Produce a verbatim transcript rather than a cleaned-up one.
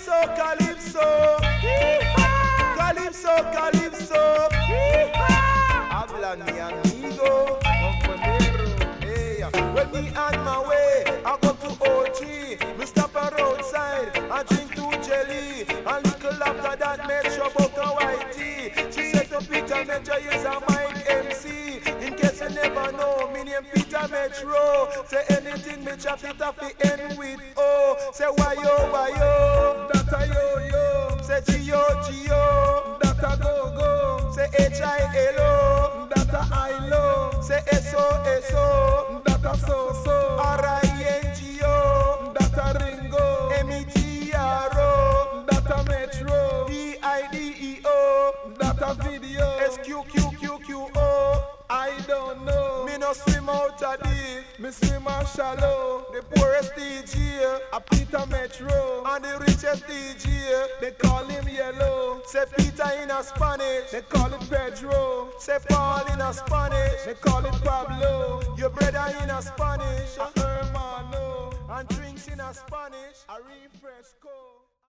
Calypso, Calypso, Calypso, Calypso, habla mi amigo, compañero. Hey, when me on my way, I go to O G. Me stop a roadside and drink two jelly. A little after that, make sure about a white tea. She said to Peter Metro is a mic M C. In case you never know, me name Peter Metro. Say anything, me chat it off the end with O. Say why yo, why yo, that a yo yo. Say G-O, G-O, that a go go. Say H I L O, that a I low. Say S O, S O, that a so so. R I N G O, that a Ringo. M E T R O, that a Metro. V I D E O, that a video. S Q Q Q Q O, I don't know. Me no swim out a deep, me swim out shallow. The poorest D J, a Peter Metro. And the richest D J, they call him Yellow. Say Peter in a Spanish, they call it Pedro. Say Paul in a Spanish, they call it Pablo. Your brother in a Spanish, a hermano. And drinks in a Spanish, a refresco.